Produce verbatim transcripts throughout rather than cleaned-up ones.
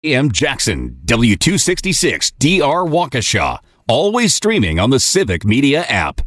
A M Jackson, W two sixty-six D R Waukesha. Always streaming on the Civic Media app.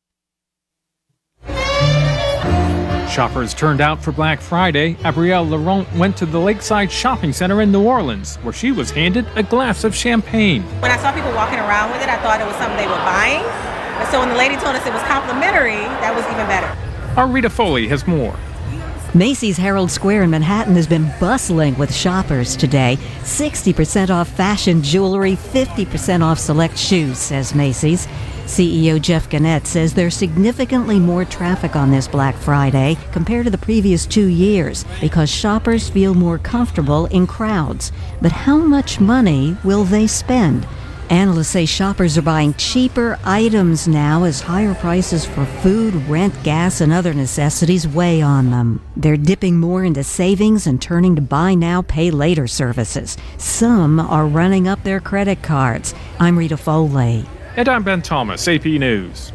Shoppers turned out for Black Friday. Abrielle Laurent went to the Lakeside Shopping Center in New Orleans, where she was handed a glass of champagne. When I saw people walking around with it, I thought it was something they were buying. But so when the lady told us it was complimentary, that was even better. Our Rita Foley has more. Macy's Herald Square in Manhattan has been bustling with shoppers today. sixty percent off fashion jewelry, fifty percent off select shoes, says Macy's. C E O Jeff Gannett says there's significantly more traffic on this Black Friday compared to the previous two years because shoppers feel more comfortable in crowds. But how much money will they spend? Analysts say shoppers are buying cheaper items now as higher prices for food, rent, gas, and other necessities weigh on them. They're dipping more into savings and turning to buy now, pay later services. Some are running up their credit cards. I'm Rita Foley. And I'm Ben Thomas, A P News.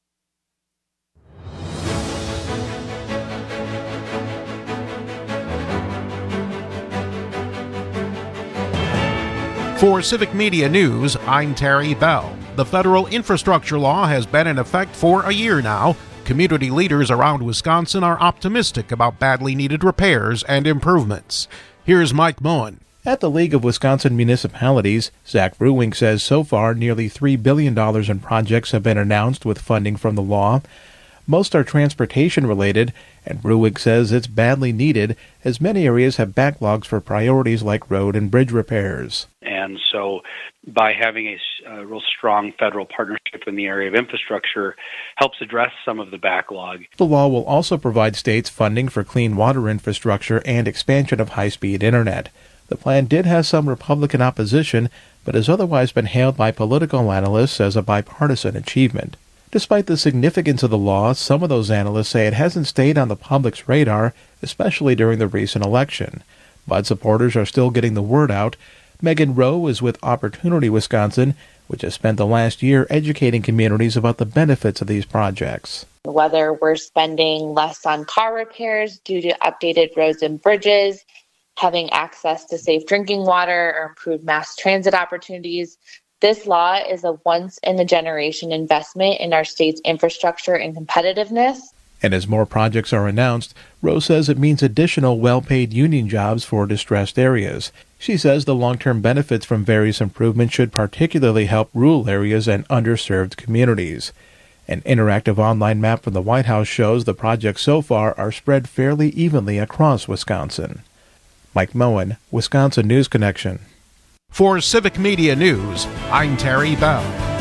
For Civic Media News, I'm Terry Bell. The federal infrastructure law has been in effect for a year now. Community leaders around Wisconsin are optimistic about badly needed repairs and improvements. Here's Mike Moen. At the League of Wisconsin Municipalities, Zach Bruwink says so far nearly three billion dollars in projects have been announced with funding from the law. Most are transportation-related, and Bruwink says it's badly needed as many areas have backlogs for priorities like road and bridge repairs. And so by having a, a real strong federal partnership in the area of infrastructure helps address some of the backlog. The law will also provide states funding for clean water infrastructure and expansion of high-speed internet. The plan did have some Republican opposition, but has otherwise been hailed by political analysts as a bipartisan achievement. Despite the significance of the law, some of those analysts say it hasn't stayed on the public's radar, especially during the recent election. But supporters are still getting the word out. Megan Rowe is with Opportunity Wisconsin, which has spent the last year educating communities about the benefits of these projects. Whether we're spending less on car repairs due to updated roads and bridges, having access to safe drinking water, or improved mass transit opportunities, this law is a once-in-a-generation investment in our state's infrastructure and competitiveness. And as more projects are announced, Rose says it means additional well-paid union jobs for distressed areas. She says the long-term benefits from various improvements should particularly help rural areas and underserved communities. An interactive online map from the White House shows the projects so far are spread fairly evenly across Wisconsin. Mike Moen, Wisconsin News Connection. For Civic Media News, I'm Terry Bell.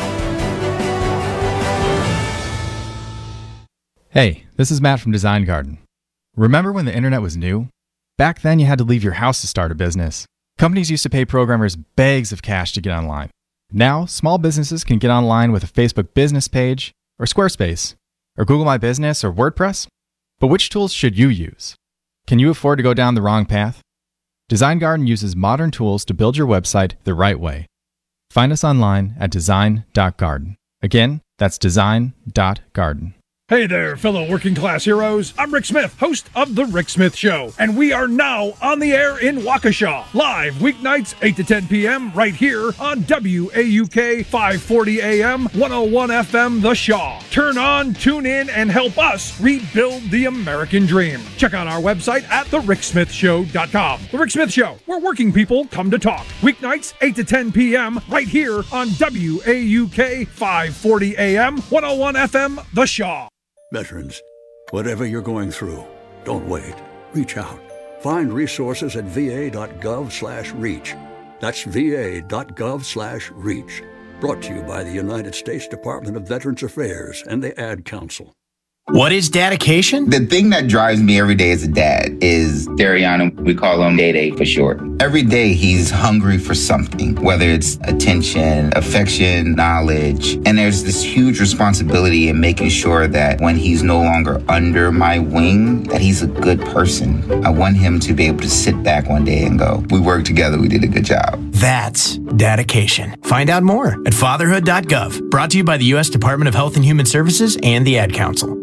Hey, this is Matt from Design Garden. Remember when the internet was new? Back then you had to leave your house to start a business. Companies used to pay programmers bags of cash to get online. Now, small businesses can get online with a Facebook business page, or Squarespace, or Google My Business, or WordPress. But which tools should you use? Can you afford to go down the wrong path? Design Garden uses modern tools to build your website the right way. Find us online at design dot garden. Again, that's design dot garden. Hey there, fellow working class heroes. I'm Rick Smith, host of The Rick Smith Show, and we are now on the air in Waukesha, live weeknights eight to ten p.m. right here on W A U K five forty A M, one oh one F M The Shaw. Turn on, tune in, and help us rebuild the American dream. Check out our website at the rick smith show dot com. The Rick Smith Show, where working people come to talk. Weeknights eight to ten p.m. right here on W A U K five forty A M, one oh one F M The Shaw. Veterans, whatever you're going through, don't wait. Reach out. Find resources at va.gov slash reach. That's va.gov slash reach. Brought to you by the United States Department of Veterans Affairs and the Ad Council. What is dedication? The thing that drives me every day as a dad is Dariana. We call him Day Day for short. Every day he's hungry for something, whether it's attention, affection, knowledge. And there's this huge responsibility in making sure that when he's no longer under my wing, that he's a good person. I want him to be able to sit back one day and go, we worked together, we did a good job. That's dedication. Find out more at fatherhood dot gov. Brought to you by the U S Department of Health and Human Services and the Ad Council.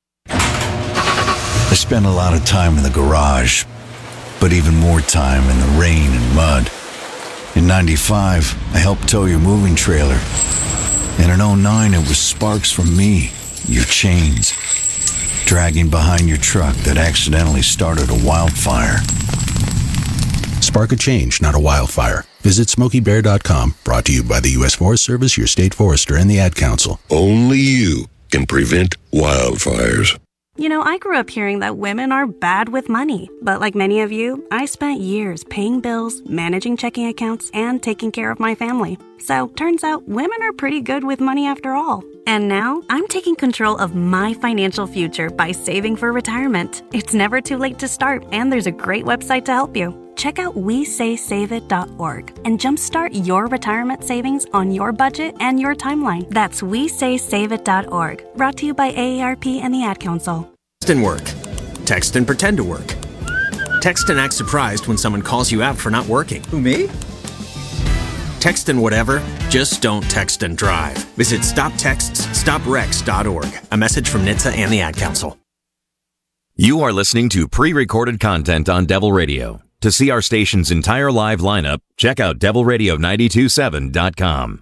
I spend a lot of time in the garage, but even more time in the rain and mud. In ninety-five, I helped tow your moving trailer. And in oh nine, it was sparks from me, your chains, dragging behind your truck that accidentally started a wildfire. Spark a change, not a wildfire. Visit Smokey Bear dot com, brought to you by the U S Forest Service, your state forester, and the Ad Council. Only you can prevent wildfires. You know, I grew up hearing that women are bad with money. But like many of you, I spent years paying bills, managing checking accounts, and taking care of my family. So, turns out women are pretty good with money after all. And now, I'm taking control of my financial future by saving for retirement. It's never too late to start, and there's a great website to help you. Check out we say save it dot org and jumpstart your retirement savings on your budget and your timeline. That's we say save it dot org. Brought to you by A A R P and the Ad Council. Text and work. Text and pretend to work. Text and act surprised when someone calls you out for not working. Who, me? Text and whatever, just don't text and drive. Visit stop texts stop wrecks dot org. A message from N H T S A and the Ad Council. You are listening to pre-recorded content on Devil Radio. To see our station's entire live lineup, check out devil radio nine two seven dot com.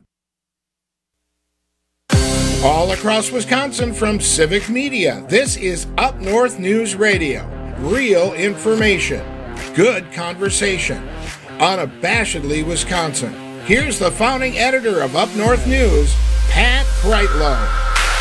All across Wisconsin from Civic Media, this is Up North News Radio. Real information, good conversation, unabashedly Wisconsin. Here's the founding editor of Up North News, Pat Kreitlow.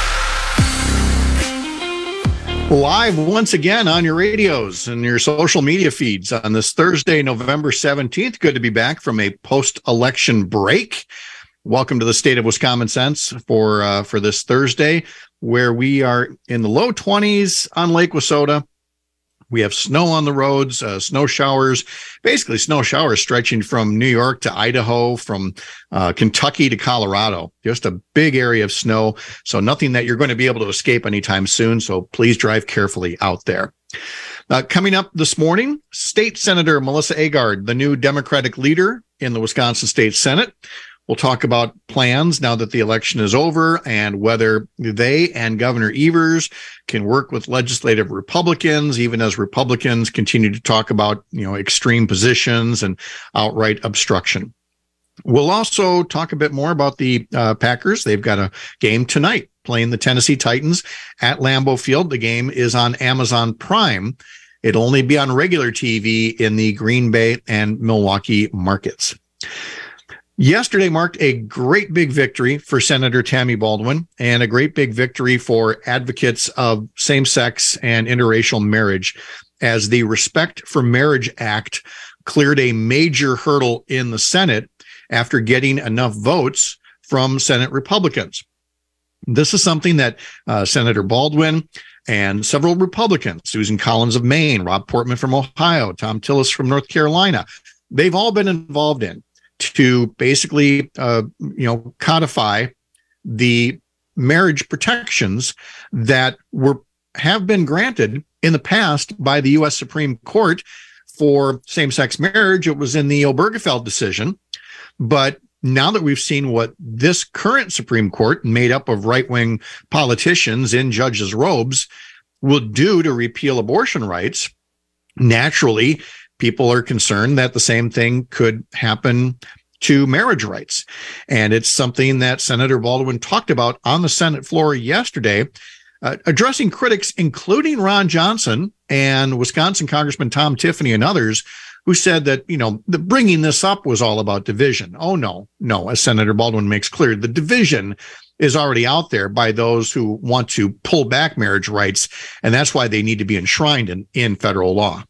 Live once again on your radios and your social media feeds on this Thursday, November seventeenth. Good to be back from a post-election break. Welcome to the state of Wisconsin Sense for uh, for this Thursday, where we are in the low twenties on Lake Wissota. We have snow on the roads, uh, snow showers, basically snow showers stretching from New York to Idaho, from uh, Kentucky to Colorado. Just a big area of snow. So nothing that you're going to be able to escape anytime soon. So please drive carefully out there. Uh, coming up this morning, State Senator Melissa Agard, the new Democratic leader in the Wisconsin State Senate. We'll talk about plans now that the election is over and whether they and Governor Evers can work with legislative Republicans, even as Republicans continue to talk about, you know, extreme positions and outright obstruction. We'll also talk a bit more about the uh, Packers. They've got a game tonight playing the Tennessee Titans at Lambeau Field. The game is on Amazon Prime. It'll only be on regular T V in the Green Bay and Milwaukee markets. Yesterday marked a great big victory for Senator Tammy Baldwin and a great big victory for advocates of same-sex and interracial marriage as the Respect for Marriage Act cleared a major hurdle in the Senate after getting enough votes from Senate Republicans. This is something that uh, Senator Baldwin and several Republicans, Susan Collins of Maine, Rob Portman from Ohio, Tom Tillis from North Carolina, they've all been involved in to basically, uh, you know, codify the marriage protections that were have been granted in the past by the U S Supreme Court for same-sex marriage. It was in the Obergefell decision, but now that we've seen what this current Supreme Court, made up of right-wing politicians in judges' robes, will do to repeal abortion rights, naturally, people are concerned that the same thing could happen to marriage rights. And it's something that Senator Baldwin talked about on the Senate floor yesterday, uh, addressing critics, including Ron Johnson and Wisconsin Congressman Tom Tiffany and others, who said that, you know, the bringing this up was all about division. Oh, no, no. As Senator Baldwin makes clear, the division is already out there by those who want to pull back marriage rights. And that's why they need to be enshrined in, in federal law.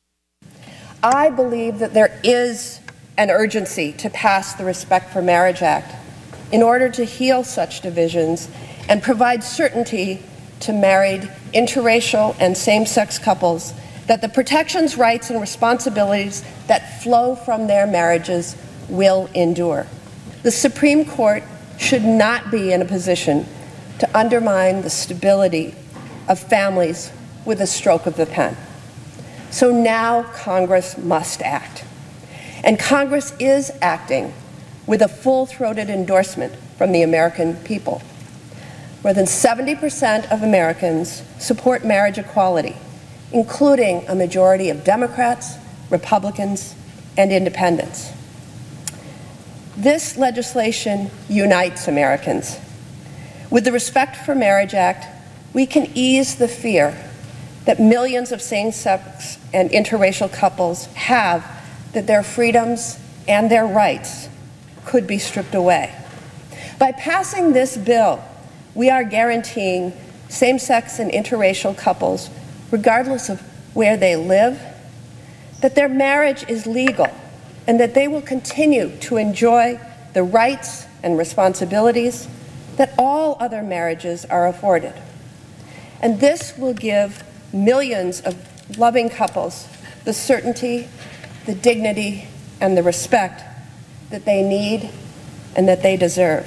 I believe that there is an urgency to pass the Respect for Marriage Act in order to heal such divisions and provide certainty to married, interracial, and same-sex couples that the protections, rights, and responsibilities that flow from their marriages will endure. The Supreme Court should not be in a position to undermine the stability of families with a stroke of the pen. So now Congress must act. And Congress is acting with a full-throated endorsement from the American people. More than seventy percent of Americans support marriage equality, including a majority of Democrats, Republicans, and independents. This legislation unites Americans. With the Respect for Marriage Act, we can ease the fear that millions of same-sex and interracial couples have that their freedoms and their rights could be stripped away. By passing this bill, we are guaranteeing same-sex and interracial couples, regardless of where they live, that their marriage is legal and that they will continue to enjoy the rights and responsibilities that all other marriages are afforded. And this will give millions of loving couples the certainty, the dignity, and the respect that they need and that they deserve.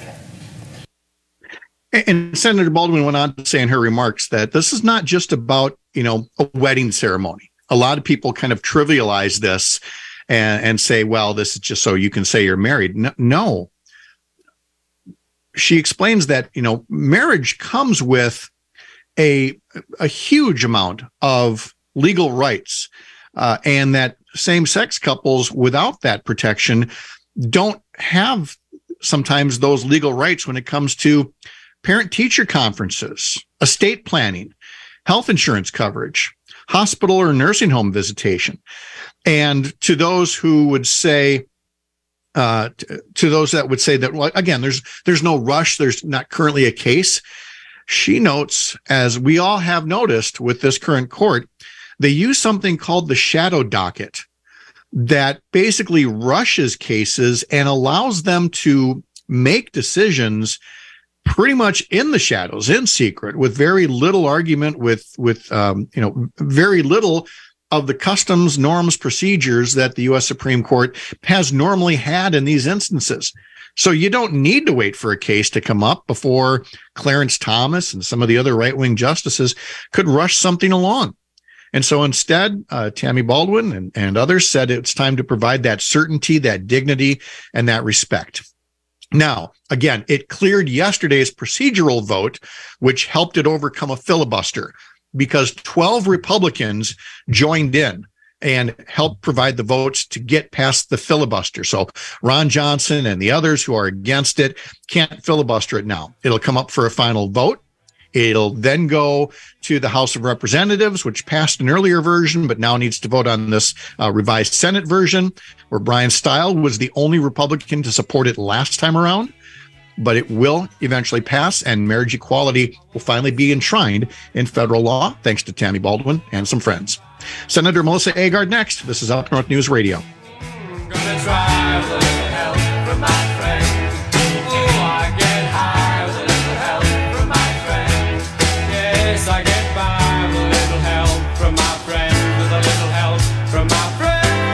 And Senator Baldwin went on to say in her remarks that this is not just about, you know, a wedding ceremony. A lot of people kind of trivialize this and, and say, well, this is just so you can say you're married. No, no. She explains that, you know, marriage comes with a, a huge amount of legal rights, uh, and that same-sex couples without that protection don't have sometimes those legal rights when it comes to parent-teacher conferences, estate planning, health insurance coverage, hospital or nursing home visitation. And to those who would say, uh, to, to those that would say that, well, again, there's there's no rush, there's not currently a case. She notes, as we all have noticed with this current court, they use something called the shadow docket that basically rushes cases and allows them to make decisions pretty much in the shadows, in secret, with very little argument, with with um, you know, very little of the customs, norms, procedures that the U S Supreme Court has normally had in these instances. So you don't need to wait for a case to come up before Clarence Thomas and some of the other right-wing justices could rush something along. And so instead, uh, Tammy Baldwin and, and others said it's time to provide that certainty, that dignity, and that respect. Now, again, it cleared yesterday's procedural vote, which helped it overcome a filibuster because twelve Republicans joined in and helped provide the votes to get past the filibuster. So Ron Johnson and the others who are against it can't filibuster it now. It'll come up for a final vote. It'll then go to the House of Representatives, which passed an earlier version, but now needs to vote on this uh, revised Senate version, where Brian Stile was the only Republican to support it last time around. But it will eventually pass, and marriage equality will finally be enshrined in federal law, thanks to Tammy Baldwin and some friends. Senator Melissa Agard next. This is Up North News Radio. Gonna try with a little help from my friend. Oh, I get high with a little help from my friend. Yes, I get by with a little help from my friend. With a little help from my friend.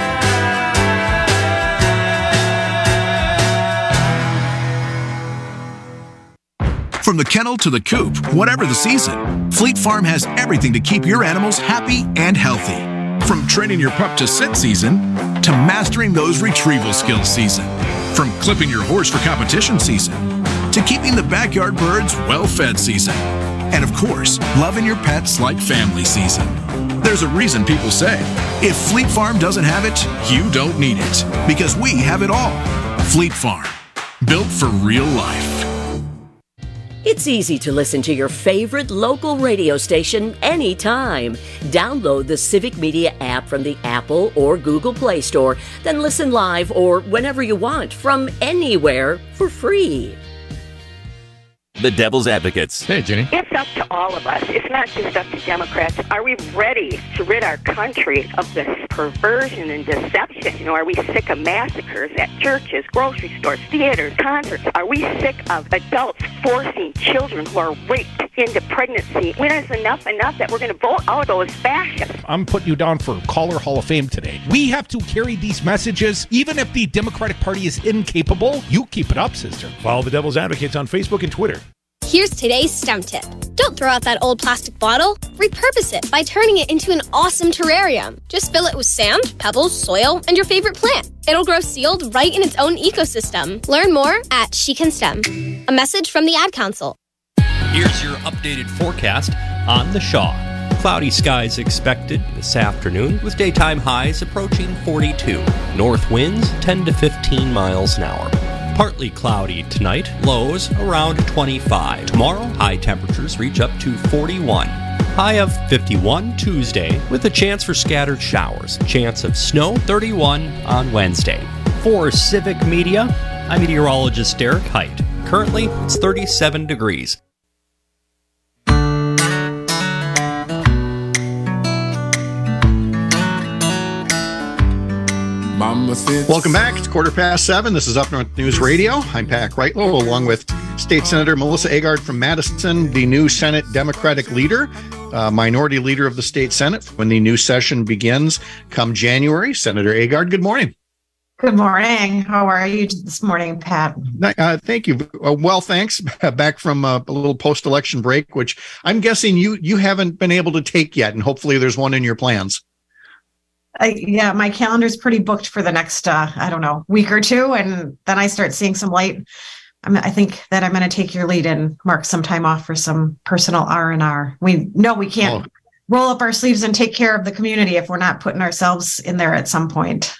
From the kennel to the coop, whatever the season, Fleet Farm has everything to keep your animals happy and healthy. From training your pup to sit season, to mastering those retrieval skills season. From clipping your horse for competition season, to keeping the backyard birds well-fed season. And of course, loving your pets like family season. There's a reason people say, if Fleet Farm doesn't have it, you don't need it. Because we have it all. Fleet Farm, built for real life. It's easy to listen to your favorite local radio station anytime. Download the Civic Media app from the Apple or Google Play Store, then listen live or whenever you want from anywhere for free. The Devil's Advocates. Hey, Jenny. It's up to all of us. It's not just up to Democrats. Are we ready to rid our country of this perversion and deception? You know, are we sick of massacres at churches, grocery stores, theaters, concerts? Are we sick of adults forcing children who are raped into pregnancy? When is enough enough that we're going to vote out those fascists? I'm putting you down for Caller Hall of Fame today. We have to carry these messages, even if the Democratic Party is incapable. You keep it up, sister. Follow the Devil's Advocates on Facebook and Twitter. Here's today's STEM tip. Don't throw out that old plastic bottle. Repurpose it by turning it into an awesome terrarium. Just fill it with sand, pebbles, soil, and your favorite plant. It'll grow sealed right in its own ecosystem. Learn more at She Can STEM. A message from the Ad Council. Here's your updated forecast on the Shaw. Cloudy skies expected this afternoon with daytime highs approaching forty-two. North winds ten to fifteen miles an hour. Partly cloudy tonight, lows around twenty-five. Tomorrow, high temperatures reach up to forty-one. High of fifty-one Tuesday, with a chance for scattered showers. Chance of snow thirty-one on Wednesday. For Civic Media, I'm meteorologist Derek Height. Currently, it's thirty-seven degrees. Welcome back. It's quarter past seven. This is Up North News Radio. I'm Pat Kreitlow, along with State Senator Melissa Agard from Madison, the new Senate Democratic leader, uh, minority leader of the state Senate when the new session begins come January. Senator Agard, good morning. Good morning. How are you this morning, Pat? Uh, thank you. Uh, well, thanks. Back from uh, a little post-election break, which I'm guessing you you haven't been able to take yet, and hopefully there's one in your plans. I, yeah, my calendar's pretty booked for the next, uh, I don't know, week or two, and then I start seeing some light. I'm, I think that I'm going to take your lead and mark some time off for some personal R and R. We know we can't oh. roll up our sleeves and take care of the community if we're not putting ourselves in there at some point.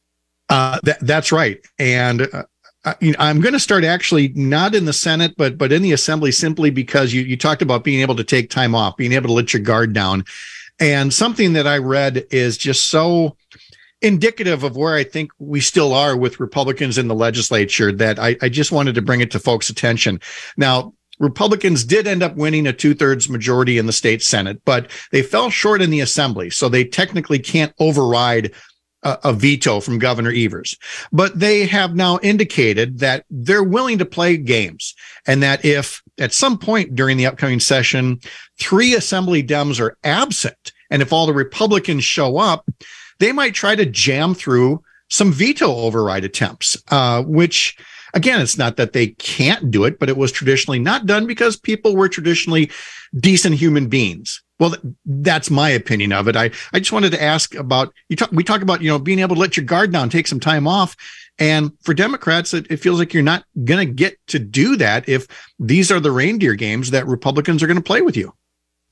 Uh, that, that's right. And uh, I, you know, I'm going to start actually not in the Senate, but but in the Assembly, simply because you, you talked about being able to take time off, being able to let your guard down. And something that I read is just so indicative of where I think we still are with Republicans in the legislature that I, I just wanted to bring it to folks' attention. Now, Republicans did end up winning a two-thirds majority in the state Senate, but they fell short in the Assembly, so they technically can't override a, a veto from Governor Evers. But they have now indicated that they're willing to play games, and that if at some point during the upcoming session, three Assembly Dems are absent, and if all the Republicans show up, they might try to jam through some veto override attempts, uh, which, again, it's not that they can't do it, but it was traditionally not done because people were traditionally decent human beings. Well, that's my opinion of it. I, I just wanted to ask about, you talk, we talk about, you know, being able to let your guard down, take some time off. And for Democrats, it, it feels like you're not going to get to do that if these are the reindeer games that Republicans are going to play with you.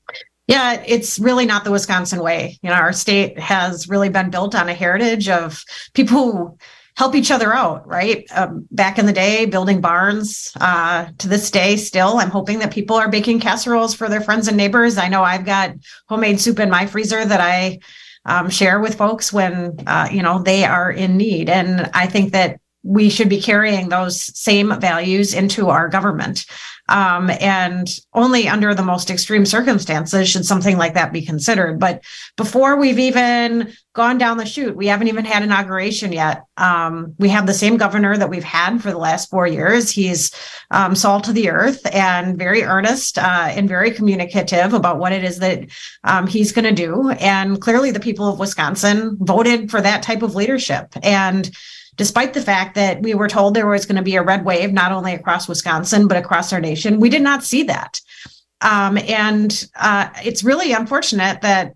Yeah, it's really not the Wisconsin way. You know, our state has really been built on a heritage of people who help each other out, right? Um, back in the day, building barns. Uh, to this day, still, I'm hoping that people are baking casseroles for their friends and neighbors. I know I've got homemade soup in my freezer that I um, share with folks when, uh, you know, they are in need. And I think that we should be carrying those same values into our government. Um, and only under the most extreme circumstances should something like that be considered. But before we've even gone down the chute, we haven't even had inauguration yet. Um, we have the same governor that we've had for the last four years. He's um, salt of the earth and very earnest uh, and very communicative about what it is that um, he's going to do. And clearly the people of Wisconsin voted for that type of leadership. And despite the fact that we were told there was going to be a red wave, not only across Wisconsin, but across our nation, we did not see that. Um, and uh, it's really unfortunate that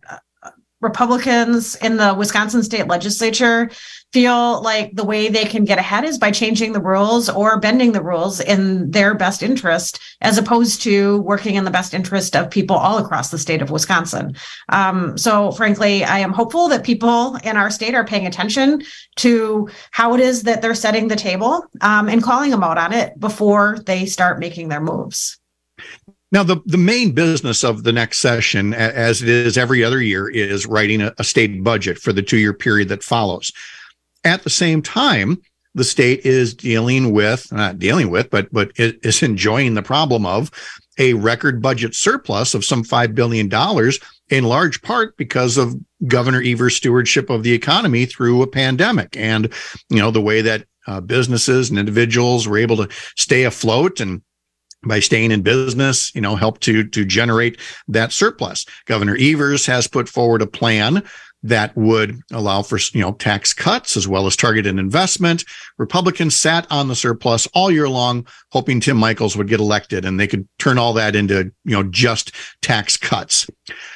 Republicans in the Wisconsin state legislature feel like the way they can get ahead is by changing the rules or bending the rules in their best interest, as opposed to working in the best interest of people all across the state of Wisconsin. Um, so frankly, I am hopeful that people in our state are paying attention to how it is that they're setting the table um, and calling them out on it before they start making their moves. Now, the, the main business of the next session, as it is every other year, is writing a, a state budget for the two-year period that follows. At the same time, the state is dealing with, not dealing with, but but is enjoying the problem of a record budget surplus of some five billion dollars, in large part because of Governor Evers' stewardship of the economy through a pandemic. And, you know, the way that uh, businesses and individuals were able to stay afloat and by staying in business, you know, help to to generate that surplus. Governor Evers has put forward a plan that would allow for, you know, tax cuts as well as targeted investment. Republicans sat on the surplus all year long, hoping Tim Michels would get elected and they could turn all that into, you know, just tax cuts.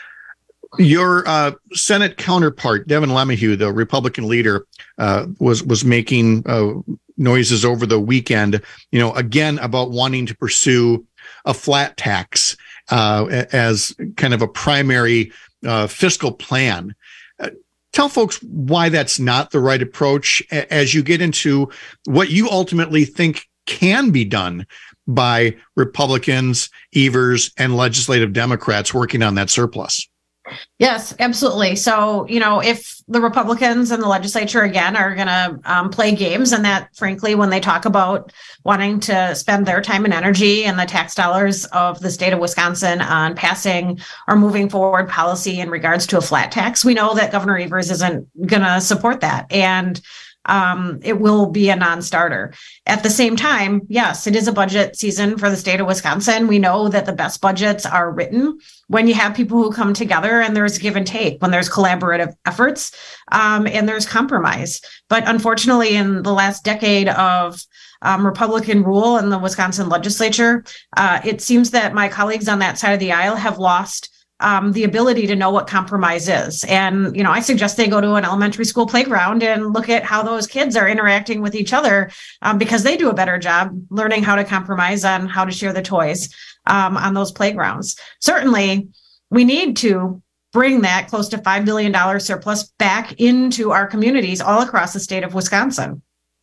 Your uh, Senate counterpart, Devin LeMahieu, the Republican leader, uh, was was making uh, noises over the weekend, you know, again about wanting to pursue a flat tax uh, as kind of a primary uh, fiscal plan. Tell folks why that's not the right approach as you get into what you ultimately think can be done by Republicans, Evers, and legislative Democrats working on that surplus. Yes, absolutely. So, you know, if the Republicans and the legislature, again, are going to um, play games, and that, frankly, when they talk about wanting to spend their time and energy and the tax dollars of the state of Wisconsin on passing or moving forward policy in regards to a flat tax, we know that Governor Evers isn't going to support that. And Um, it will be a non-starter. At the same time, yes, it is a budget season for the state of Wisconsin. We know that the best budgets are written when you have people who come together and there's give and take, when there's collaborative efforts um, and there's compromise. But unfortunately, in the last decade of um, Republican rule in the Wisconsin legislature, uh, it seems that my colleagues on that side of the aisle have lost Um, the ability to know what compromise is. And, you know, I suggest they go to an elementary school playground and look at how those kids are interacting with each other um, because they do a better job learning how to compromise on how to share the toys um, on those playgrounds. Certainly, we need to bring that close to five billion dollars surplus back into our communities all across the state of Wisconsin.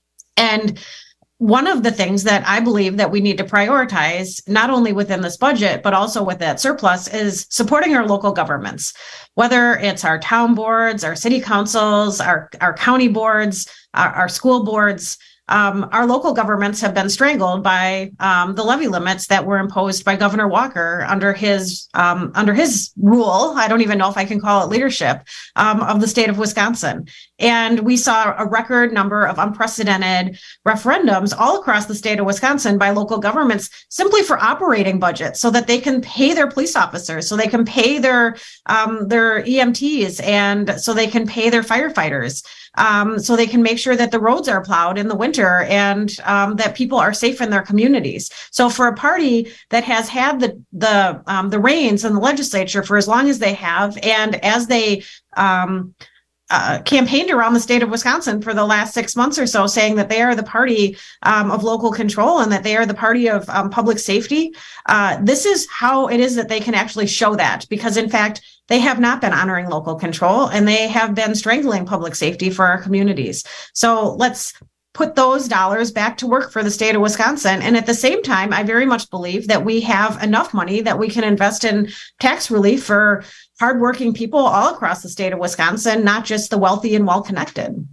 And one of the things that I believe that we need to prioritize, not only within this budget, but also with that surplus, is supporting our local governments, whether it's our town boards, our city councils, our, our county boards, our, our school boards. Um, our local governments have been strangled by um, the levy limits that were imposed by Governor Walker under his um, under his rule. I don't even know if I can call it leadership um, of the state of Wisconsin. And we saw a record number of unprecedented referendums all across the state of Wisconsin by local governments simply for operating budgets so that they can pay their police officers, so they can pay their um, their E M Ts, and so they can pay their firefighters. Um, so they can make sure that the roads are plowed in the winter and um, that people are safe in their communities. So for a party that has had the the um, the reins in the legislature for as long as they have, and as they um, uh, campaigned around the state of Wisconsin for the last six months or so, saying that they are the party um, of local control and that they are the party of um, public safety, uh, this is how it is that they can actually show that. Because in fact, they have not been honoring local control, and they have been strangling public safety for our communities. So let's put those dollars back to work for the state of Wisconsin. And at the same time, I very much believe that we have enough money that we can invest in tax relief for hardworking people all across the state of Wisconsin, not just the wealthy and well-connected.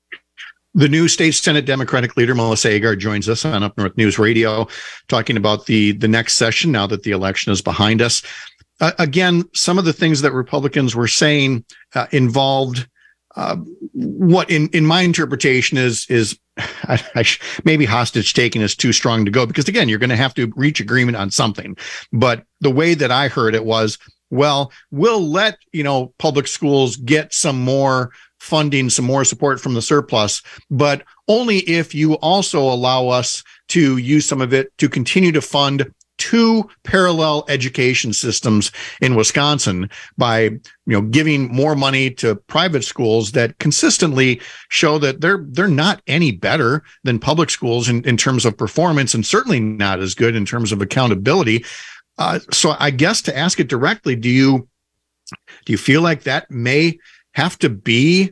The new state Senate Democratic leader, Melissa Agard, joins us on Up North News Radio, talking about the, the next session now that the election is behind us. Uh, again, some of the things that Republicans were saying uh, involved uh, what, in, in my interpretation, is is I, I sh- maybe hostage taking is too strong to go, because again, you're going to have to reach agreement on something. But the way that I heard it was, well, we'll let you know public schools get some more funding, some more support from the surplus, but only if you also allow us to use some of it to continue to fund two parallel education systems in Wisconsin by, you know, giving more money to private schools that consistently show that they're they're not any better than public schools in, in terms of performance, and certainly not as good in terms of accountability. Uh, so I guess to ask it directly, do you do you feel like that may have to be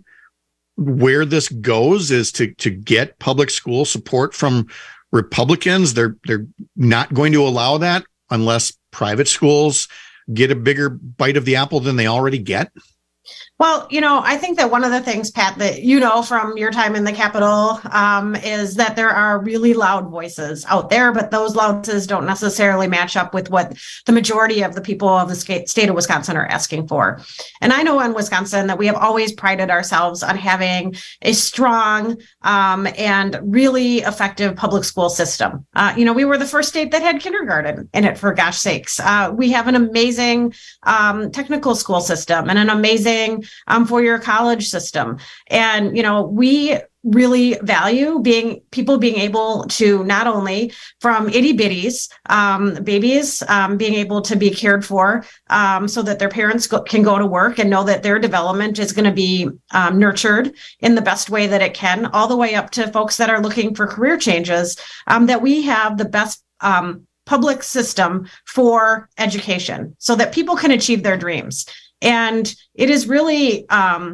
where this goes, is to to get public school support from Republicans? They're they're not going to allow that unless private schools get a bigger bite of the apple than they already get. Well, you know, I think that one of the things, Pat, that you know from your time in the Capitol um, is that there are really loud voices out there, but those loud voices don't necessarily match up with what the majority of the people of the state of Wisconsin are asking for. And I know in Wisconsin that we have always prided ourselves on having a strong um, and really effective public school system. Uh, you know, we were the first state that had kindergarten in it, for gosh sakes. Uh, we have an amazing um, technical school system and an amazing Um, for your college system. And, you know, we really value being people being able to not only from itty bitties, um, babies, um, being able to be cared for um, so that their parents go, can go to work and know that their development is going to be um, nurtured in the best way that it can, all the way up to folks that are looking for career changes, um, that we have the best um, public system for education so that people can achieve their dreams. And it is really um,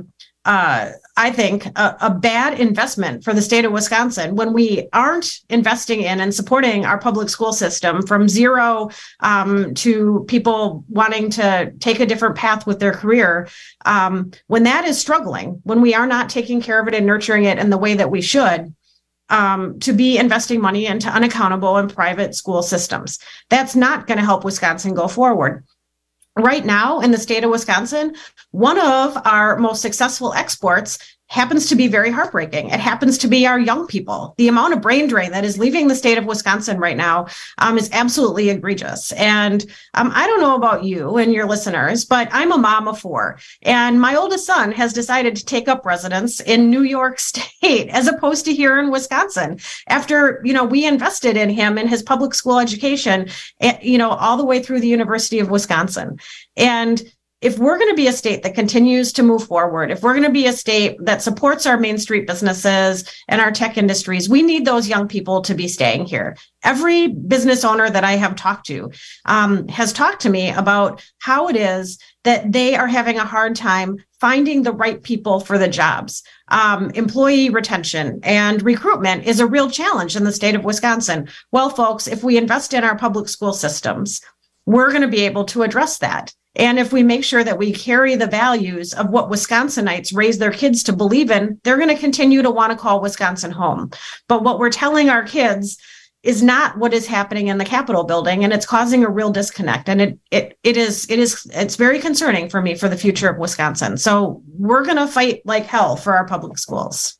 uh, I think, a, a bad investment for the state of Wisconsin when we aren't investing in and supporting our public school system from zero um, to people wanting to take a different path with their career. Um, when that is struggling, when we are not taking care of it and nurturing it in the way that we should, um, to be investing money into unaccountable and private school systems, that's not going to help Wisconsin go forward. Right now in the state of Wisconsin, one of our most successful exports happens to be very heartbreaking. It happens to be our young people. The amount of brain drain that is leaving the state of Wisconsin right now um, is absolutely egregious. And um, I don't know about you and your listeners, but I'm a mom of four. And my oldest son has decided to take up residence in New York State as opposed to here in Wisconsin. After, you know, we invested in him in his public school education, you know, all the way through the University of Wisconsin. And if we're going to be a state that continues to move forward, if we're going to be a state that supports our Main Street businesses and our tech industries, we need those young people to be staying here. Every business owner that I have talked to um, has talked to me about how it is that they are having a hard time finding the right people for the jobs. Um, employee retention and recruitment is a real challenge in the state of Wisconsin. Well, folks, if we invest in our public school systems, we're going to be able to address that. And if we make sure that we carry the values of what Wisconsinites raise their kids to believe in, they're going to continue to want to call Wisconsin home. But what we're telling our kids is not what is happening in the Capitol building, and it's causing a real disconnect. And it it it is it is it's very concerning for me for the future of Wisconsin. So we're going to fight like hell for our public schools.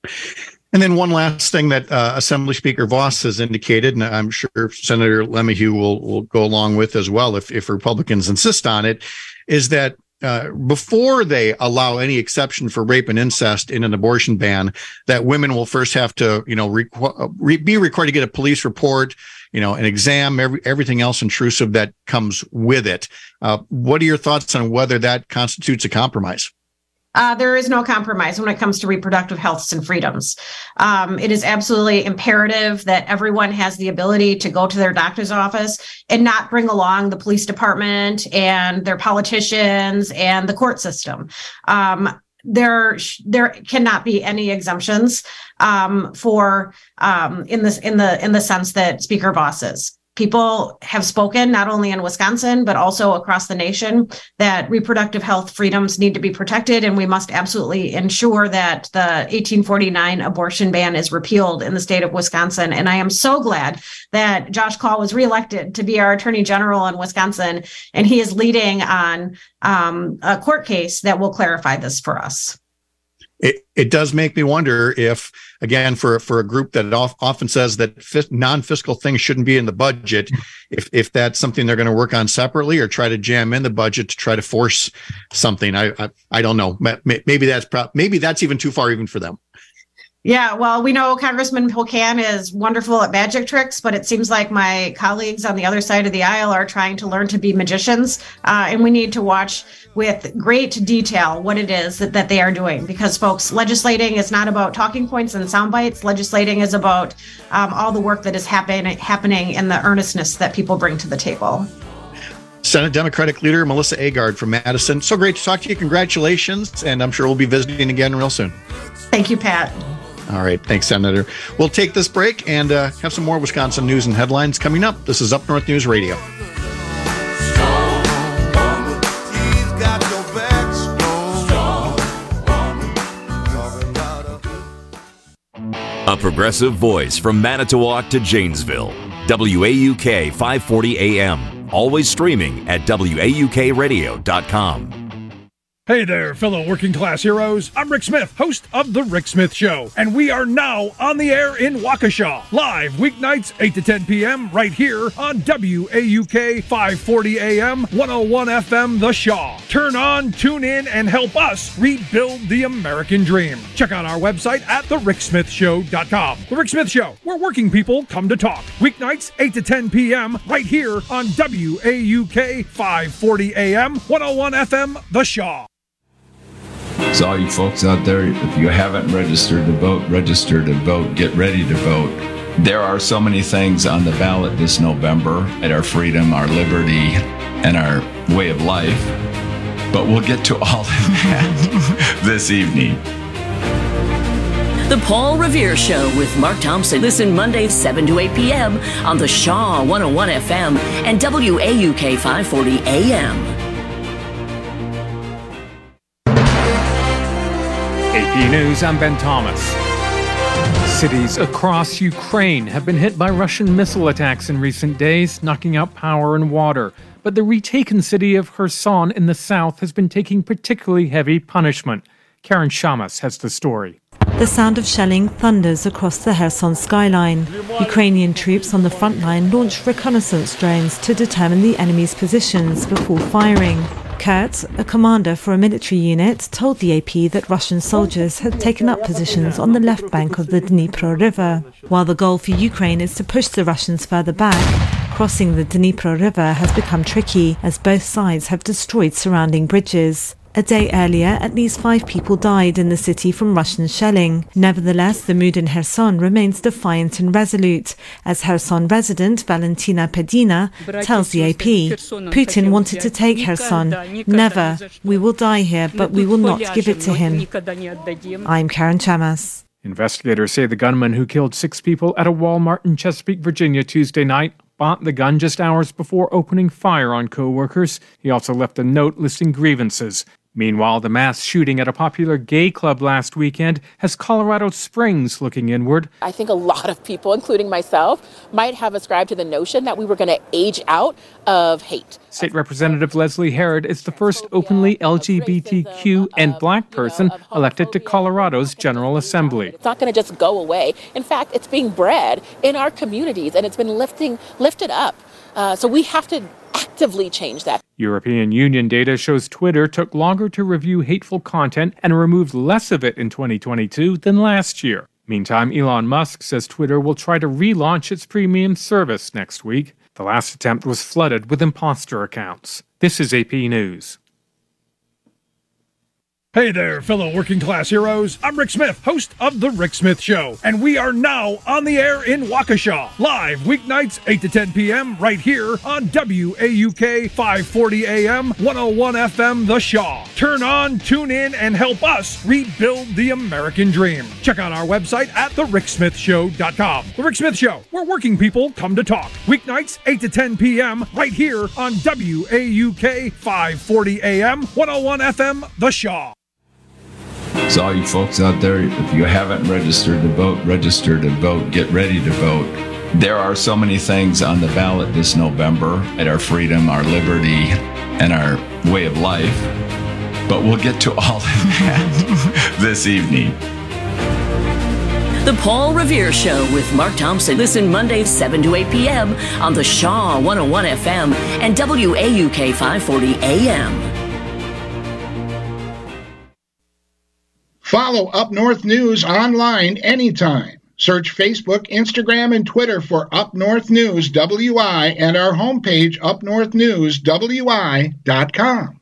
And then one last thing that uh, Assembly Speaker Vos has indicated, and I'm sure Senator LeMahieu will, will go along with as well if, if Republicans insist on it, is that uh, before they allow any exception for rape and incest in an abortion ban, that women will first have to, you know, requ- re- be required to get a police report, you know, an exam, every, everything else intrusive that comes with it. Uh, what are your thoughts on whether that constitutes a compromise? Uh, there is no compromise when it comes to reproductive healths and freedoms. Um, it is absolutely imperative that everyone has the ability to go to their doctor's office and not bring along the police department and their politicians and the court system. Um, there, there cannot be any exemptions um, for um, in this in the in the sense that Speaker Vos is. People have spoken, not only in Wisconsin, but also across the nation, that reproductive health freedoms need to be protected, and we must absolutely ensure that the eighteen forty-nine abortion ban is repealed in the state of Wisconsin. And I am so glad that Josh Kaul was reelected to be our Attorney General in Wisconsin, and he is leading on um, a court case that will clarify this for us. It, it does make me wonder if, again, for, for a group that off, often says that f- non-fiscal things shouldn't be in the budget, if, if that's something they're going to work on separately or try to jam in the budget to try to force something. I I, I don't know. Maybe that's pro- maybe that's even too far even for them. Yeah, well, we know Congressman Pocan is wonderful at magic tricks, but it seems like my colleagues on the other side of the aisle are trying to learn to be magicians. Uh, and we need to watch with great detail what it is that, that they are doing. Because, folks, legislating is not about talking points and sound bites. Legislating is about um, all the work that is happen- happening and the earnestness that people bring to the table. Senate Democratic Leader Melissa Agard from Madison. So great to talk to you. Congratulations. And I'm sure we'll be visiting again real soon. Thank you, Pat. All right. Thanks, Senator. We'll take this break and uh, have some more Wisconsin news and headlines coming up. This is Up North News Radio. A progressive voice from Manitowoc to Janesville. W A U K five forty A M. Always streaming at W A U K radio dot com. Hey there, fellow working class heroes. I'm Rick Smith, host of The Rick Smith Show, and we are now on the air in Waukesha, live weeknights eight to ten p.m. right here on W A U K five forty A M, one oh one F M The Shaw. Turn on, tune in, and help us rebuild the American dream. Check out our website at the rick smith show dot com. The Rick Smith Show, where working people come to talk. Weeknights eight to ten p.m. right here on W A U K five forty A M, one oh one F M The Shaw. So all you folks out there, if you haven't registered to vote, register to vote, get ready to vote. There are so many things on the ballot this November at our freedom, our liberty, and our way of life. But we'll get to all of that this evening. The Paul Revere Show with Mark Thompson. Listen Mondays seven to eight p.m. on the Shaw one oh one F M and W A U K five forty A M. A P News, I'm Ben Thomas. Cities across Ukraine have been hit by Russian missile attacks in recent days, knocking out power and water. But the retaken city of Kherson in the south has been taking particularly heavy punishment. Karen Shamas has the story. The sound of shelling thunders across the Kherson skyline. Ukrainian troops on the front line launched reconnaissance drones to determine the enemy's positions before firing. Kurt, a commander for a military unit, told the A P that Russian soldiers had taken up positions on the left bank of the Dnipro River. While the goal for Ukraine is to push the Russians further back, crossing the Dnipro River has become tricky as both sides have destroyed surrounding bridges. A day earlier, at least five people died in the city from Russian shelling. Nevertheless, the mood in Kherson remains defiant and resolute, as Kherson resident Valentina Pedina tells the A P. Putin wanted to take Kherson. Never. We will die here, but we will not give it to him. I'm Karen Chamas. Investigators say the gunman who killed six people at a Walmart in Chesapeake, Virginia Tuesday night bought the gun just hours before opening fire on co-workers. He also left a note listing grievances. Meanwhile, the mass shooting at a popular gay club last weekend has Colorado Springs looking inward. I think a lot of people, including myself, might have ascribed to the notion that we were going to age out of hate. State Representative Leslie Herod is the first openly L G B T Q and black person elected to Colorado's General Assembly. It's not going to just go away. In fact, it's being bred in our communities, and it's been lifting, lifted up. Uh, so we have to actively change that. European Union data shows Twitter took longer to review hateful content and removed less of it in twenty twenty-two than last year. Meantime, Elon Musk says Twitter will try to relaunch its premium service next week. The last attempt was flooded with imposter accounts. This is A P News. Hey there, fellow working class heroes. I'm Rick Smith, host of The Rick Smith Show, and we are now on the air in Waukesha, live weeknights eight to ten p.m. right here on W A U K five forty A M, one oh one F M The Shaw. Turn on, tune in, and help us rebuild the American dream. Check out our website at the rick smith show dot com. The Rick Smith Show, where working people come to talk. Weeknights eight to ten p.m. right here on W A U K five forty A M, one oh one F M The Shaw. So all you folks out there, if you haven't registered to vote, register to vote, get ready to vote. There are so many things on the ballot this November at our freedom, our liberty, and our way of life. But we'll get to all of that this evening. The Paul Revere Show with Mark Thompson. Listen Mondays seven to eight p.m. on the Shaw one oh one F M and W A U K five forty A M. Follow Up North News online anytime. Search Facebook, Instagram, and Twitter for Up North News W I and our homepage, up north news w i dot com.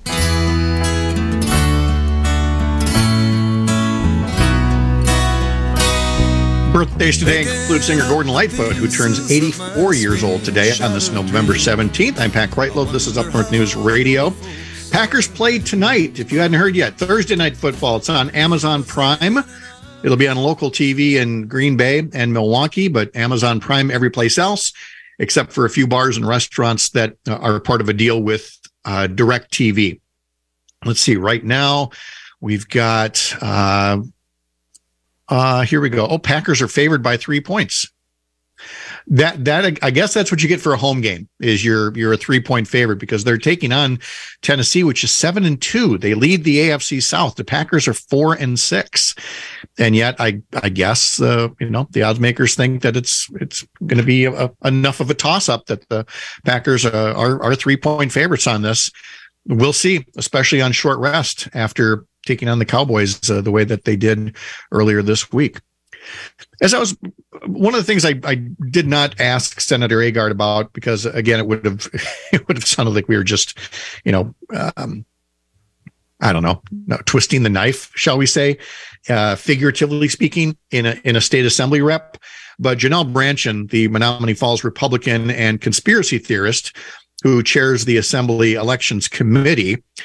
Birthdays today include singer Gordon Lightfoot, who turns eighty-four years old today on this November seventeenth. I'm Pat Kreitlow. This is Up North News Radio. Packers played tonight, if you hadn't heard yet, Thursday Night Football. It's on Amazon Prime. It'll be on local T V in Green Bay and Milwaukee, but Amazon Prime every place else, except for a few bars and restaurants that are part of a deal with uh, DirecTV. Let's see, right now we've got, uh, uh, here we go. Oh, Packers are favored by three points. That that I guess that's what you get for a home game, is you're you're a three point favorite, because they're taking on Tennessee, which is seven and two. They lead the A F C South. The Packers are four and six, and yet I I guess uh, you know the odds makers think that it's it's going to be a, a, enough of a toss up that the Packers uh, are are three point favorites on this. We'll see, especially on short rest after taking on the Cowboys uh, the way that they did earlier this week. As I was, one of the things I, I did not ask Senator Agard about, because again, it would have it would have sounded like we were just, you know, um, I don't know, no, twisting the knife, shall we say, uh, figuratively speaking, in a in a state assembly rep. But Janelle Brandtjen, the Menominee Falls Republican and conspiracy theorist who chairs the Assembly Elections Committee,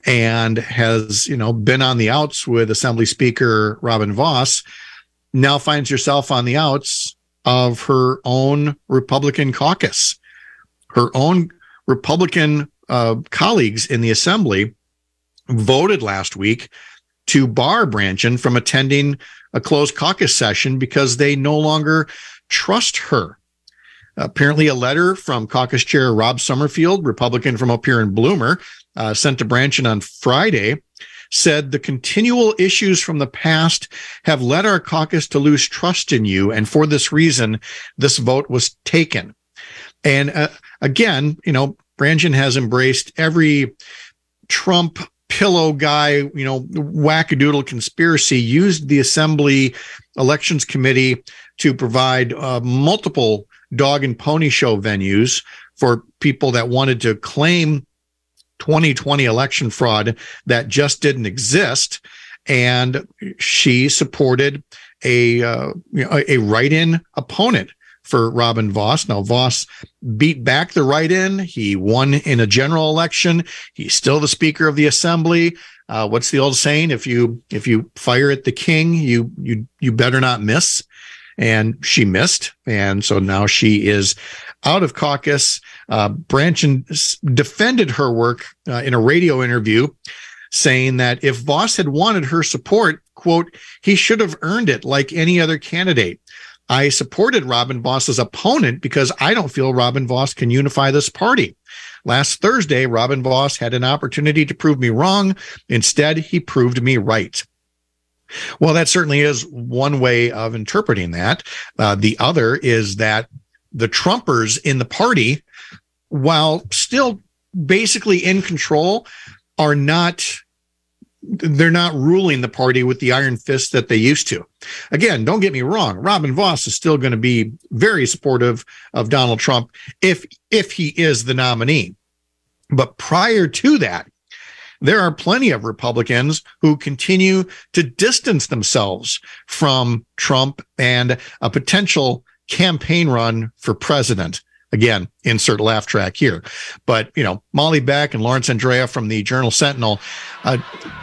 and has, you know, been on the outs with Assembly Speaker Robin Vos, now finds herself on the outs of her own Republican caucus. Her own Republican uh, colleagues in the Assembly voted last week to bar Brandtjen from attending a closed caucus session because they no longer trust her. Apparently, a letter from caucus chair Rob Summerfield, Republican from up here in Bloomer, uh, sent to Brandtjen on Friday, said the continual issues from the past have led our caucus to lose trust in you, and for this reason, this vote was taken. And uh, again, you know, Brandtjen has embraced every Trump pillow guy, you know, wackadoodle conspiracy, used the Assembly Elections Committee to provide uh, multiple dog and pony show venues for people that wanted to claim twenty twenty election fraud that just didn't exist. And she supported a, uh, you know, a write-in opponent for Robin Vos. Now, Vos beat back the write-in. He won in a general election. He's still the Speaker of the Assembly. Uh, what's the old saying? If you if you fire at the king, you you you better not miss. And she missed, and so now she is out of caucus. Uh, Brandtjen defended her work uh, in a radio interview, saying that if Vos had wanted her support, quote, he should have earned it like any other candidate. I supported Robin Vos's opponent because I don't feel Robin Vos can unify this party. Last Thursday, Robin Vos had an opportunity to prove me wrong. Instead, he proved me right. Well, that certainly is one way of interpreting that. Uh, the other is that the Trumpers in the party, while still basically in control, are not, they're not ruling the party with the iron fist that they used to. Again, don't get me wrong. Robin Vos is still going to be very supportive of Donald Trump if, if he is the nominee. But prior to that, there are plenty of Republicans who continue to distance themselves from Trump and a potential campaign run for president. Again, insert laugh track here. But, you know, Molly Beck and Lawrence Andrea from the Journal Sentinel uh,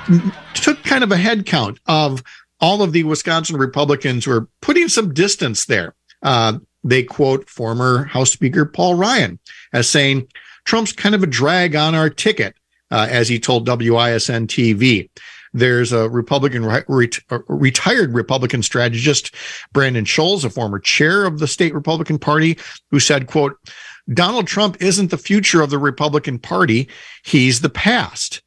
took kind of a head count of all of the Wisconsin Republicans who are putting some distance there. Uh, they quote former House Speaker Paul Ryan as saying, Trump's kind of a drag on our ticket. Uh, as he told W I S N T V. There's a Republican, re- ret- retired Republican strategist, Brandon Scholes, a former chair of the state Republican Party, who said, quote, Donald Trump isn't the future of the Republican Party. He's the past.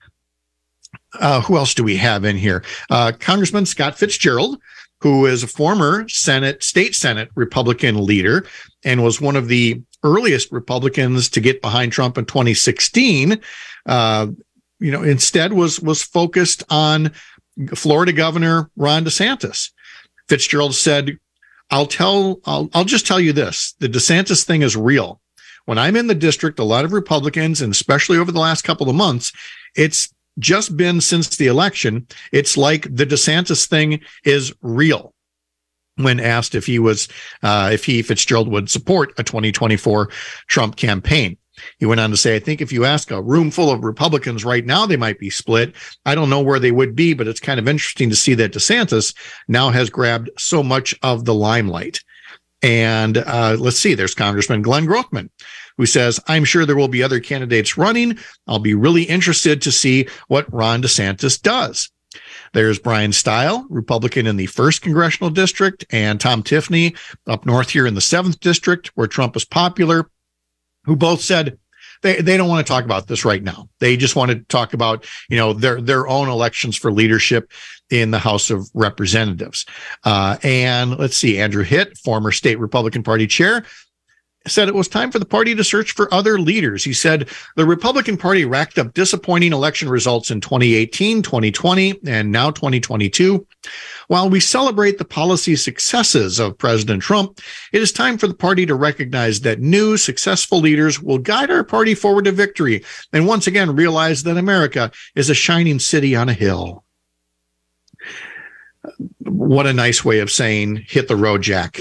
Uh, who else do we have in here? Uh, Congressman Scott Fitzgerald, who is a former Senate, state Senate Republican leader and was one of the earliest Republicans to get behind Trump in twenty sixteen, uh, you know, instead was was focused on Florida Governor Ron DeSantis. Fitzgerald said, I'll tell, I'll, I'll just tell you this. The DeSantis thing is real. When I'm in the district, a lot of Republicans, and especially over the last couple of months, it's just been since the election. It's like the DeSantis thing is real. When asked if he was, uh, if he, Fitzgerald, would support a twenty twenty-four Trump campaign. He went on to say, I think if you ask a room full of Republicans right now, they might be split. I don't know where they would be, but it's kind of interesting to see that DeSantis now has grabbed so much of the limelight. And uh, let's see, there's Congressman Glenn Grothman, who says, I'm sure there will be other candidates running. I'll be really interested to see what Ron DeSantis does. There's Brian Stile, Republican in the first congressional district, and Tom Tiffany up north here in the seventh district, where Trump is popular, who both said they, they don't want to talk about this right now. They just want to talk about, you know, their, their own elections for leadership in the House of Representatives. Uh, and let's see, Andrew Hitt, former state Republican Party chair, said it was time for the party to search for other leaders. He said the Republican Party racked up disappointing election results in twenty eighteen, twenty twenty, and now twenty twenty-two. While we celebrate the policy successes of President Trump, it is time for the party to recognize that new, successful leaders will guide our party forward to victory and once again realize that America is a shining city on a hill. what a nice way of saying, hit the road, Jack.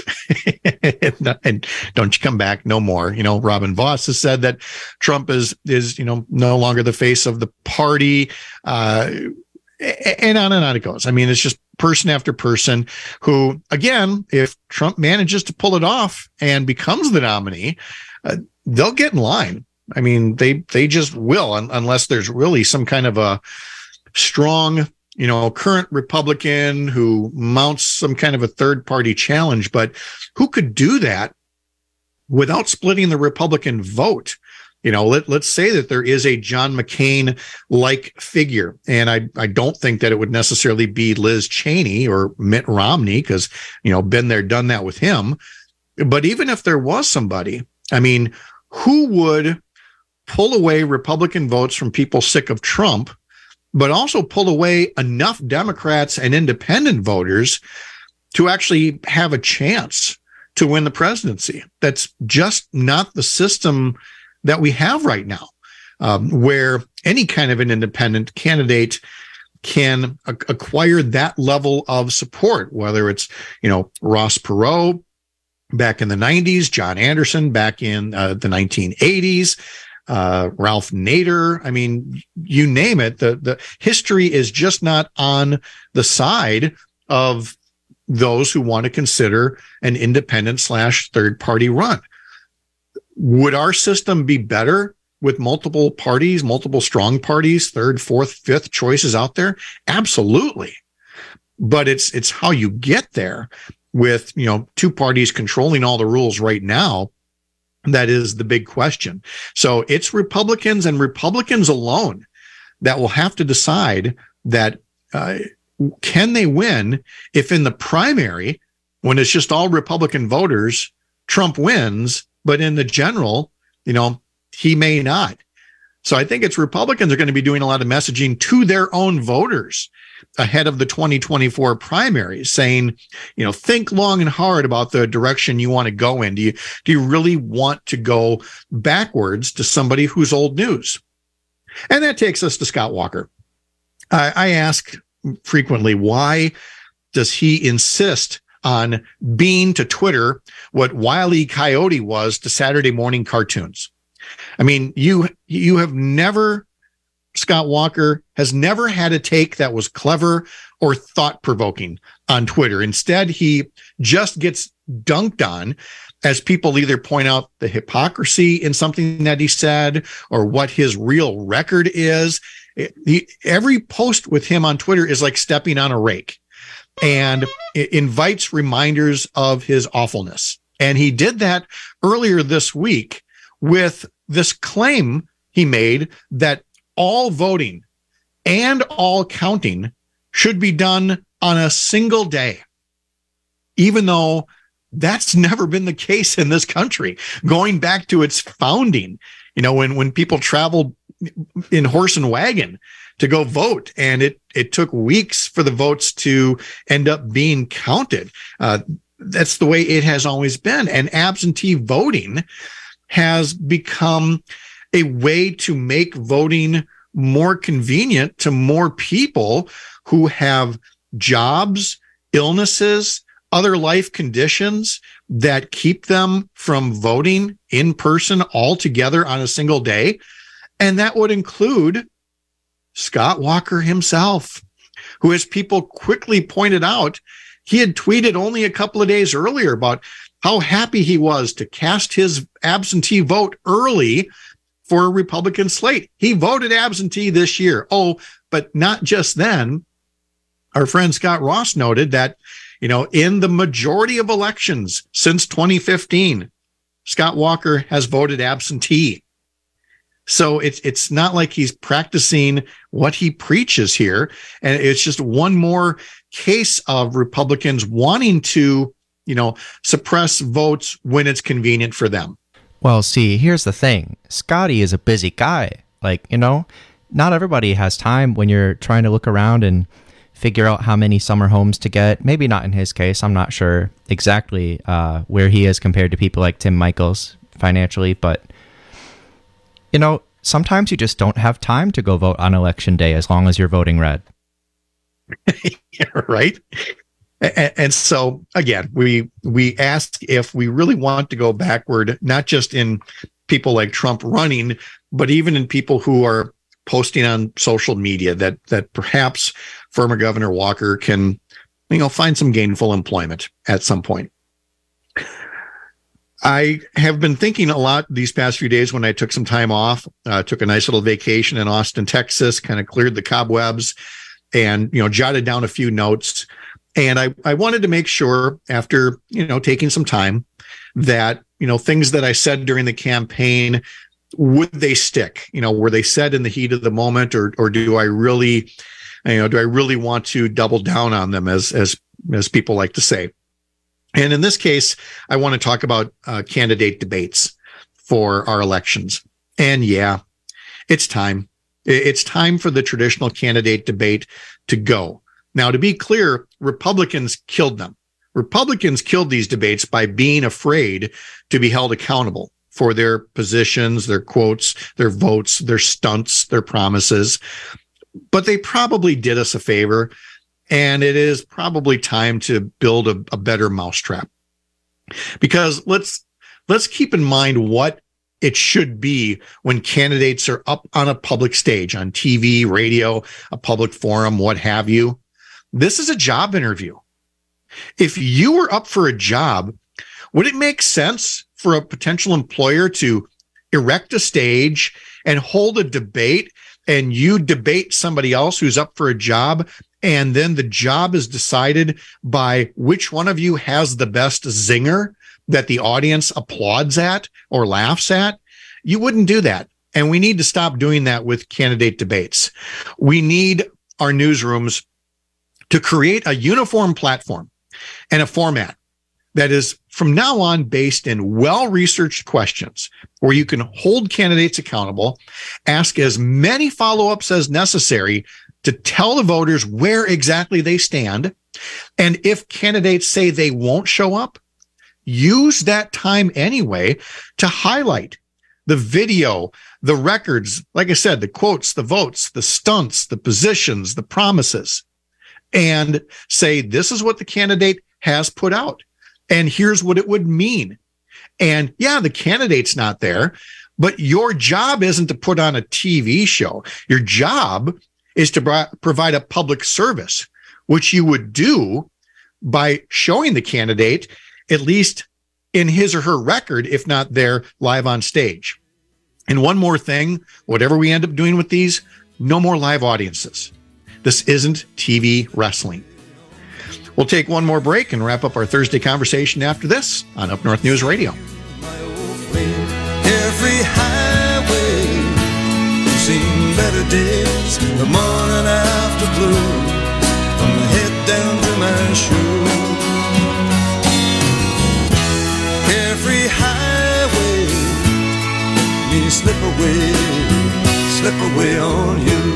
and, and don't you come back no more. You know, Robin Voss has said that Trump is, is, you know, no longer the face of the party. Uh, and on and on it goes. I mean, it's just person after person who, again, if Trump manages to pull it off and becomes the nominee, uh, they'll get in line. I mean, they, they just will, un- unless there's really some kind of a strong, you know, current Republican who mounts some kind of a third party challenge. But who could do that without splitting the Republican vote? You know, let, let's say that there is a John McCain like figure. And I, I don't think that it would necessarily be Liz Cheney or Mitt Romney, because, you know, been there, done that with him. But even if there was somebody, I mean, who would pull away Republican votes from people sick of Trump, but also pull away enough Democrats and independent voters to actually have a chance to win the presidency? That's just not the system that we have right now, um, where any kind of an independent candidate can a- acquire that level of support, whether it's, you know, Ross Perot back in the nineties, John Anderson back in uh, the nineteen eighties, uh, Ralph Nader. I mean, you name it. The, the history is just not on the side of those who want to consider an independent slash third party run. Would our system be better with multiple parties, multiple strong parties, third, fourth, fifth choices out there? Absolutely. But it's, it's how you get there with, you know, two parties controlling all the rules right now. That is the big question. So it's Republicans and Republicans alone that will have to decide that, uh, can they win if in the primary, when it's just all Republican voters, Trump wins, but in the general, you know, he may not. So I think it's Republicans are going to be doing a lot of messaging to their own voters ahead of the twenty twenty-four primaries, saying, you know, think long and hard about the direction you want to go in. Do you, do you really want to go backwards to somebody who's old news? And that takes us to Scott Walker. I, I ask frequently, why does he insist on being to Twitter what Wile E. Coyote was to Saturday morning cartoons? I mean, you you have never, Scott Walker has never had a take that was clever or thought-provoking on Twitter. Instead, he just gets dunked on as people either point out the hypocrisy in something that he said or what his real record is. He, every post with him on Twitter is like stepping on a rake, and it invites reminders of his awfulness. And he did that earlier this week with this claim he made that all voting and all counting should be done on a single day, even though that's never been the case in this country, going back to its founding. You know, when, when people traveled in horse and wagon to go vote, and it, it took weeks for the votes to end up being counted. Uh, that's the way it has always been. And absentee voting has become a way to make voting more convenient to more people who have jobs, illnesses, other life conditions that keep them from voting in person altogether on a single day. And that would include Scott Walker himself, who, as people quickly pointed out, he had tweeted only a couple of days earlier about how happy he was to cast his absentee vote early for a Republican slate. He voted absentee this year. Oh, but not just then. Our friend Scott Ross noted that, you know, in the majority of elections since twenty fifteen, Scott Walker has voted absentee. So it's it's not like he's practicing what he preaches here. And it's just one more case of Republicans wanting to, you know, suppress votes when it's convenient for them. Well, see, here's the thing. Scotty is a busy guy. Like, you know, not everybody has time when you're trying to look around and figure out how many summer homes to get. Maybe not in his case. I'm not sure exactly uh, where he is compared to people like Tim Michels financially. But, you know, sometimes you just don't have time to go vote on election day as long as you're voting red. Yeah, right. And, and so again, we we ask if we really want to go backward, not just in people like Trump running, but even in people who are posting on social media, that that perhaps former Governor Walker can, you know, find some gainful employment at some point. I have been thinking a lot these past few days when I took some time off, uh, took a nice little vacation in Austin, Texas, kind of cleared the cobwebs and, you know, jotted down a few notes. And I, I wanted to make sure after, you know, taking some time that, you know, things that I said during the campaign, would they stick? You know, were they said in the heat of the moment, or or do I really, you know, do I really want to double down on them, as as as people like to say? And in this case, I want to talk about uh, candidate debates for our elections. And yeah, it's time. It's time for the traditional candidate debate to go. Now, to be clear, Republicans killed them. Republicans killed these debates by being afraid to be held accountable for their positions, their quotes, their votes, their stunts, their promises. But they probably did us a favor, and it is probably time to build a, a better mousetrap. Because let's let's keep in mind what it should be when candidates are up on a public stage, on T V, radio, a public forum, what have you. This is a job interview. If you were up for a job, would it make sense for a potential employer to erect a stage and hold a debate, and you debate somebody else who's up for a job, and then the job is decided by which one of you has the best zinger that the audience applauds at or laughs at? You wouldn't do that. And we need to stop doing that with candidate debates. We need our newsrooms to create a uniform platform and a format that is from now on based in well-researched questions where you can hold candidates accountable, ask as many follow-ups as necessary to tell the voters where exactly they stand. And if candidates say they won't show up, use that time anyway to highlight the video, the records, like I said, the quotes, the votes, the stunts, the positions, the promises, and say, this is what the candidate has put out, and here's what it would mean. And yeah, the candidate's not there, but your job isn't to put on a T V show. Your job is to bro- provide a public service, which you would do by showing the candidate at least in his or her record, if not there live on stage. And one more thing, whatever we end up doing with these, no more live audiences. This isn't T V wrestling. We'll take one more break and wrap up our Thursday conversation after this on Up North News Radio. Every highway, you've seen better days, the morning after blue, from my head down to my shoe. Every highway, me slip away, slip away on you.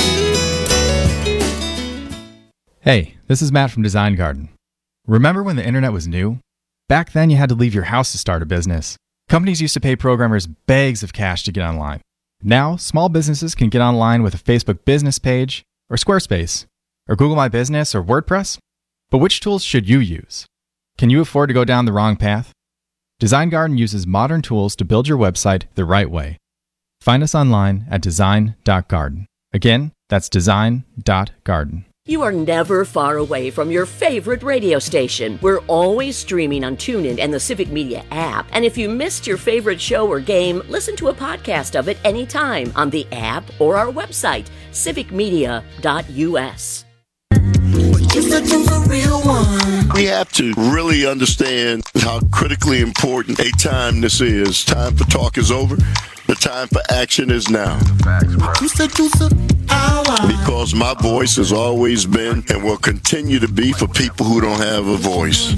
Hey, this is Matt from Design Garden. Remember when the internet was new? Back then you had to leave your house to start a business. Companies used to pay programmers bags of cash to get online. Now, small businesses can get online with a Facebook business page, or Squarespace, or Google My Business, or WordPress. But which tools should you use? Can you afford to go down the wrong path? Design Garden uses modern tools to build your website the right way. Find us online at design dot garden. Again, that's design dot garden. You are never far away from your favorite radio station. We're always streaming on TuneIn and the Civic Media app. And if you missed your favorite show or game, listen to a podcast of it anytime on the app or our website, civic media dot u s. We have to really understand how critically important a time this is. Time for talk is over. The time for action is now. Because my voice has always been and will continue to be for people who don't have a voice.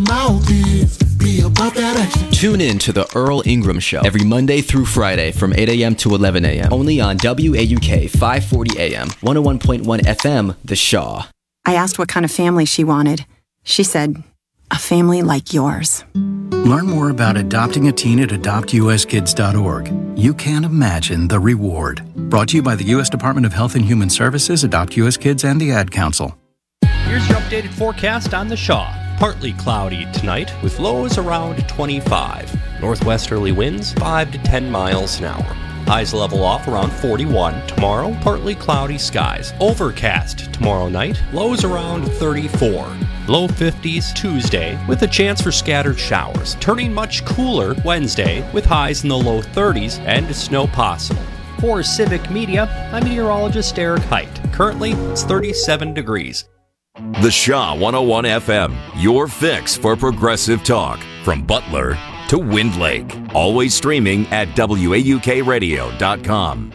Tune in to the Earl Ingram Show every Monday through Friday from eight a.m. to eleven a.m. Only on W A U K five forty A M, one oh one point one F M, The Shaw. I asked what kind of family she wanted. She said, a family like yours. Learn more about adopting a teen at adopt u s kids dot org. You can't imagine the reward. Brought to you by the U S Department of Health and Human Services, Adopt U S Kids, and the Ad Council. Here's your updated forecast on the Shaw. Partly cloudy tonight with lows around twenty-five. Northwesterly winds five to ten miles an hour. Highs level off around forty-one. Tomorrow, partly cloudy skies. Overcast tomorrow night. Lows around thirty-four. Low fifties Tuesday with a chance for scattered showers. Turning much cooler Wednesday with highs in the low thirties and snow possible. For Civic Media, I'm meteorologist Eric Height. Currently, it's thirty-seven degrees. The Shaw one oh one F M, your fix for progressive talk. From Butler to Wind Lake. Always streaming at W A U K radio dot com.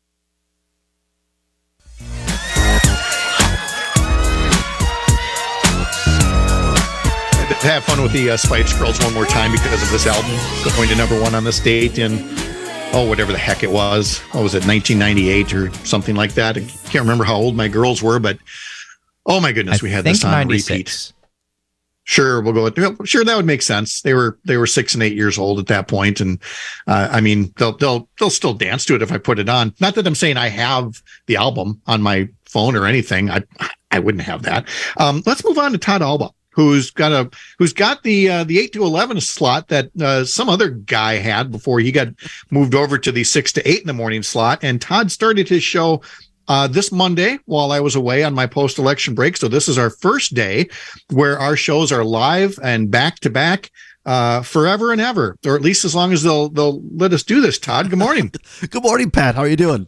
To have fun with the uh, Spice Girls one more time because of this album going to number one on this date in, oh, whatever the heck it was. What was it, nineteen ninety-eight or something like that? I can't remember how old my girls were, but oh my goodness, we had this on repeat. Sure, we'll go with, sure, that would make sense. They were they were six and eight years old at that point, and uh, I mean they'll they'll they'll still dance to it if I put it on. Not that I'm saying I have the album on my phone or anything. I I wouldn't have that. Um, let's move on to Todd Alba, who's got a who's got the uh, the eight to eleven slot that uh, some other guy had before he got moved over to the six to eight in the morning slot. And Todd started his show Uh, this Monday while I was away on my post-election break. So this is our first day where our shows are live and back-to-back uh, forever and ever, or at least as long as they'll they'll let us do this. Todd, good morning. Good morning, Pat. How are you doing?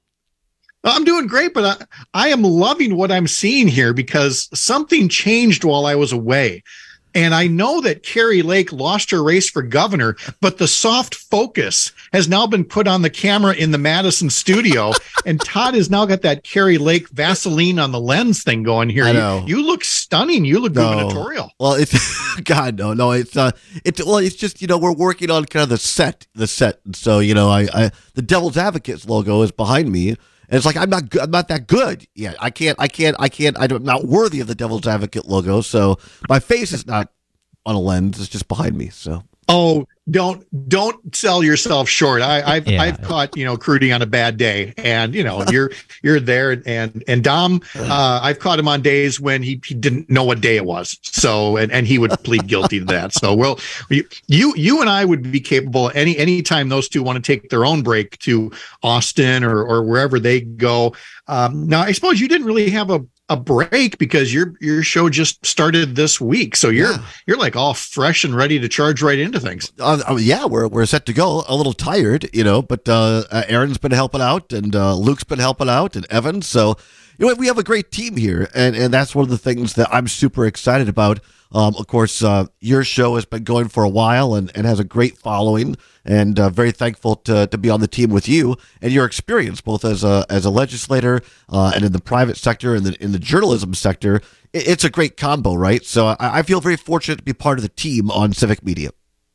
I'm doing great, but I, I am loving what I'm seeing here because something changed while I was away. And I know that Carrie Lake lost her race for governor, but the soft focus has now been put on the camera in the Madison studio. And Todd has now got that Carrie Lake Vaseline on the lens thing going here. I know. You, you look stunning. You look No. gubernatorial. Well, it's God, no, no. It's uh, it's well, it's just you know we're working on kind of the set, the set. And so you know, I, I the Devil's Advocates logo is behind me, and it's like I'm not, good, I'm not that good yet. I can't, I can't, I can't. I'm not worthy of the Devil's Advocate logo. So my face is not on a lens; it's just behind me. So. Oh, don't don't sell yourself short. I, I've Yeah. I've caught you know Crudy on a bad day, and you know you're you're there, and and Dom, uh, I've caught him on days when he, he didn't know what day it was. So and, and he would plead guilty to that. So well, you you and I would be capable any any time those two want to take their own break to Austin or or wherever they go. Um, now I suppose you didn't really have a. a break because your your show just started this week, so you're yeah. you're like all fresh and ready to charge right into things. Uh, uh, yeah, we're we're set to go. A little tired, you know, but uh, uh, Aaron's been helping out, and uh, Luke's been helping out, and Evan. So you know, we have a great team here, and and that's one of the things that I'm super excited about. Um, of course, uh, your show has been going for a while and, and has a great following, and uh, very thankful to, to be on the team with you and your experience, both as a as a legislator uh, and in the private sector and the, in the journalism sector. It, it's a great combo, right? So I, I feel very fortunate to be part of the team on Civic Media.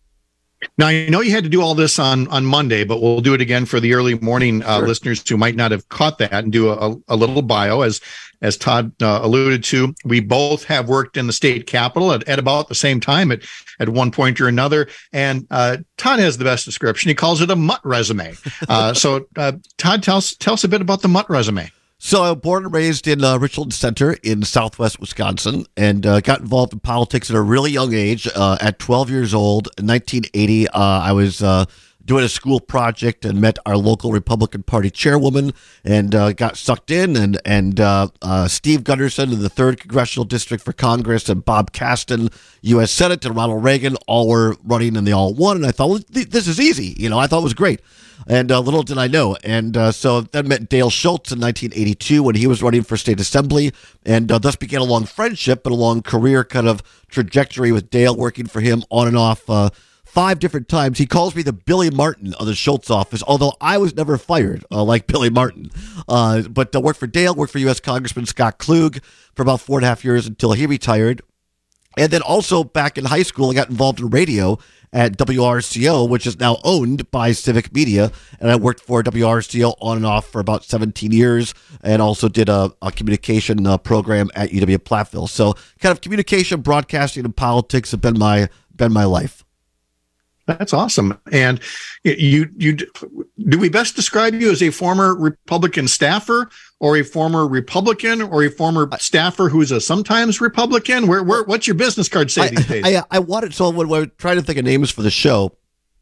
Now, I know you had to do all this on, on Monday, but we'll do it again for the early morning uh, sure. listeners who might not have caught that and do a, a little bio. As as Todd uh, alluded to, we both have worked in the state capitol at, at about the same time at, at one point or another. And uh, Todd has the best description. He calls it a mutt resume. Uh, so, uh, Todd, tell us, tell us a bit about the mutt resume. So I was born and raised in uh, Richland Center in southwest Wisconsin, and uh, got involved in politics at a really young age. Uh, at twelve years old, in nineteen eighty, uh, I was uh, doing a school project and met our local Republican Party chairwoman, and uh, got sucked in. And and uh, uh, Steve Gunderson in the third Congressional District for Congress, and Bob Kasten, U S Senate, and Ronald Reagan all were running, and they all won. And I thought, well, th- this is easy. You know, I thought it was great. And uh, little did I know. And uh, so then met Dale Schultz in nineteen eighty-two when he was running for state assembly, and uh, thus began a long friendship and a long career kind of trajectory with Dale, working for him on and off uh, five different times. He calls me the Billy Martin of the Schultz office, although I was never fired uh, like Billy Martin. Uh, but uh, worked for Dale, worked for U S Congressman Scott Klug for about four and a half years until he retired. And then also back in high school, I got involved in radio at W R C O, which is now owned by Civic Media. And I worked for W R C O on and off for about seventeen years, and also did a, a communication uh, program at U W Platteville. So kind of communication, broadcasting, and politics have been my been my life. That's awesome. And you, you, do we best describe you as a former Republican staffer, or a former Republican, or a former staffer who's a sometimes Republican? Where, where, what's your business card say I, these days? I, I wanted, so when we're trying to think of names for the show,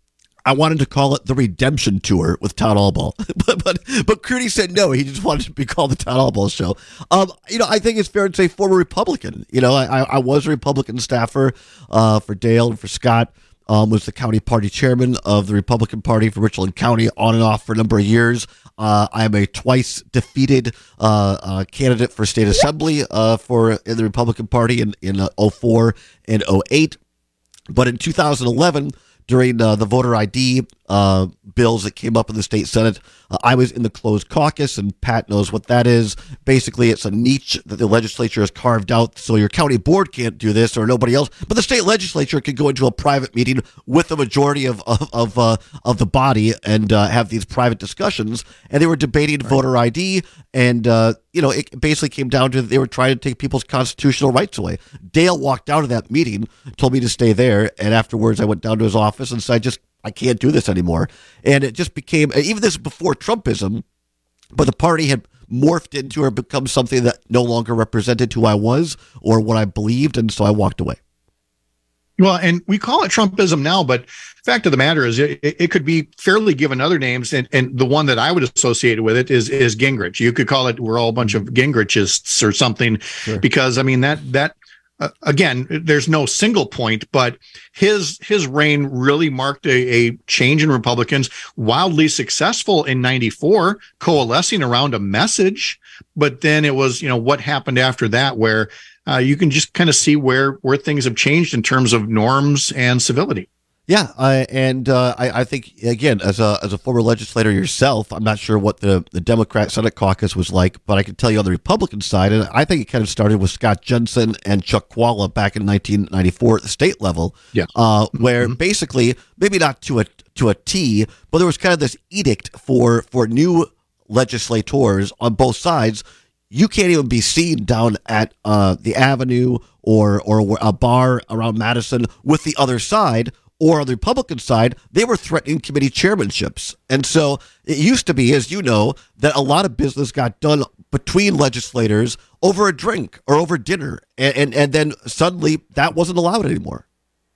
I wanted to call it the Redemption Tour with Todd Albaugh, but but but Crudy said no. He just wanted to be called the Todd Albaugh Show. Um, you know, I think it's fair to say former Republican. You know, I I was a Republican staffer uh, for Dale and for Scott. Um, was the county party chairman of the Republican Party for Richland County on and off for a number of years. Uh, I am a twice defeated uh, uh, candidate for state assembly uh, for in the Republican Party in in uh, oh four and oh eight, but in two thousand eleven. During uh, the voter I D uh, bills that came up in the state Senate, uh, I was in the closed caucus, and Pat knows what that is. Basically, it's a niche that the legislature has carved out, so your county board can't do this or nobody else. But the state legislature can go into a private meeting with the majority of of of, uh, of the body and uh, have these private discussions. And they were debating right. voter I D, and uh, you know, it basically came down to they were trying to take people's constitutional rights away. Dale walked out of that meeting, told me to stay there, and afterwards I went down to his office and said, I just, I can't do this anymore. And it just became, even this before Trumpism, but the party had morphed into or become something that no longer represented who I was or what I believed, and so I walked away. Well, and we call it Trumpism now, but fact of the matter is it, it could be fairly given other names, and, and the one that I would associate with it is is Gingrich. You could call it, we're all a bunch of Gingrichists or something, sure. Because, I mean, that, that uh, again, there's no single point, but his his reign really marked a, a change in Republicans, wildly successful in ninety-four, coalescing around a message, but then it was, you know, what happened after that, where Uh, you can just kind of see where where things have changed in terms of norms and civility. Yeah, I, and uh, I, I think, again, as a as a former legislator yourself, I'm not sure what the, the Democrat Senate caucus was like, but I can tell you on the Republican side, and I think it kind of started with Scott Jensen and Chuck Chvala back in nineteen ninety-four at the state level, yeah, uh, where mm-hmm. basically, maybe not to a to a T, but there was kind of this edict for for new legislators on both sides. You can't even be seen down at uh, the Avenue or or a bar around Madison with the other side, or on the Republican side, they were threatening committee chairmanships. And so it used to be, as you know, that a lot of business got done between legislators over a drink or over dinner. And, and, and then suddenly that wasn't allowed anymore.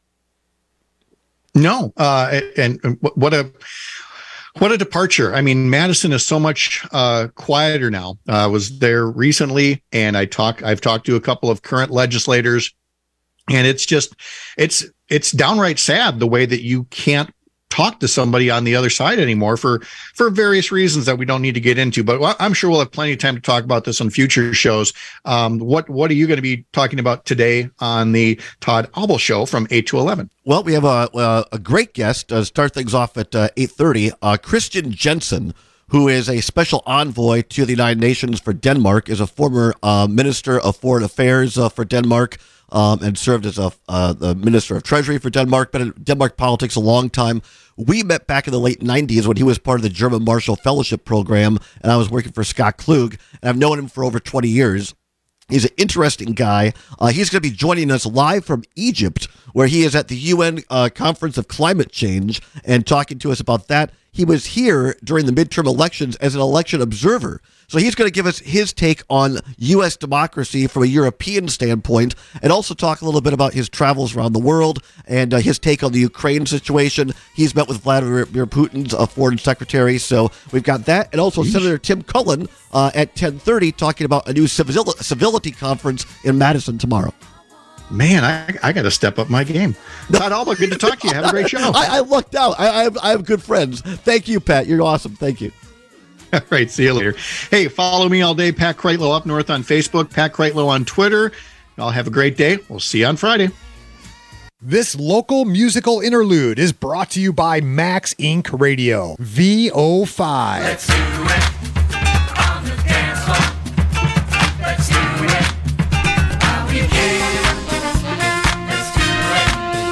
No. Uh, and, and what a... What a departure. I mean, Madison is so much uh, quieter now. I uh, was there recently, and I talk, I've talked to a couple of current legislators, and it's just, it's, it's downright sad the way that you can't talk to somebody on the other side anymore for, for various reasons that we don't need to get into. But I'm sure we'll have plenty of time to talk about this on future shows. Um, what, what are you going to be talking about today on the Todd Albaugh Show from eight to eleven? Well, we have a, a, a great guest to start things off at uh, eight thirty. Uh, Christian Jensen, who is a special envoy to the United Nations for Denmark, is a former uh, Minister of Foreign Affairs uh, for Denmark, um, and served as a uh, the Minister of Treasury for Denmark, been in Denmark politics a long time. We met back in the late nineties when he was part of the German Marshall Fellowship Program, and I was working for Scott Klug, and I've known him for over twenty years. He's an interesting guy. Uh, he's going to be joining us live from Egypt, where he is at the U N uh, Conference of Climate Change and talking to us about that. He was here during the midterm elections as an election observer. So he's going to give us his take on U S democracy from a European standpoint, and also talk a little bit about his travels around the world and uh, his take on the Ukraine situation. He's met with Vladimir Putin's uh, foreign secretary. So we've got that. And also Yeesh. Senator Tim Cullen uh, at ten thirty talking about a new civil- civility conference in Madison tomorrow. Man, I, I got to step up my game. Todd Albaugh, good to talk to you. Have a great show. I, I lucked out. I, I, have, I have good friends. Thank you, Pat. You're awesome. Thank you. All right. See you later. Hey, follow me all day. Pat Kreitlow Up North on Facebook. Pat Kreitlow on Twitter. Y'all have a great day. We'll see you on Friday. This local musical interlude is brought to you by Max Incorporated. Radio. V O five. Let's do it. On the dance floor. Let's do it. How we get. Let's do it.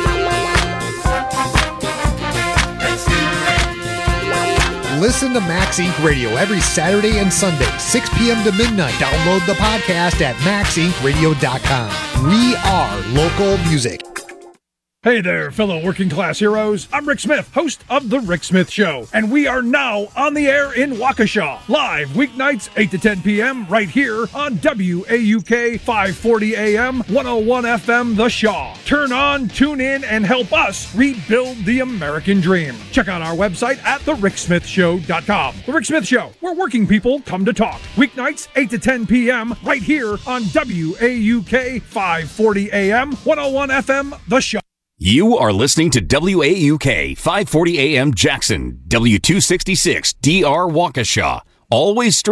Let's do it. Listen to Max Incorporated. Radio every Saturday and Sunday, six p.m. to midnight. Download the podcast at max inc radio dot com. We are local music. Hey there, fellow working class heroes. I'm Rick Smith, host of The Rick Smith Show, and we are now on the air in Waukesha, live weeknights eight to ten p.m. right here on W A U K five forty A M, one oh one F M The Shaw. Turn on, tune in, and help us rebuild the American dream. Check out our website at the rick smith show dot com. The Rick Smith Show, where working people come to talk. Weeknights eight to ten p.m. right here on W A U K five forty A M, one oh one F M The Shaw. You are listening to W A U K five forty A M Jackson, W two sixty-six D R Waukesha. Always streaming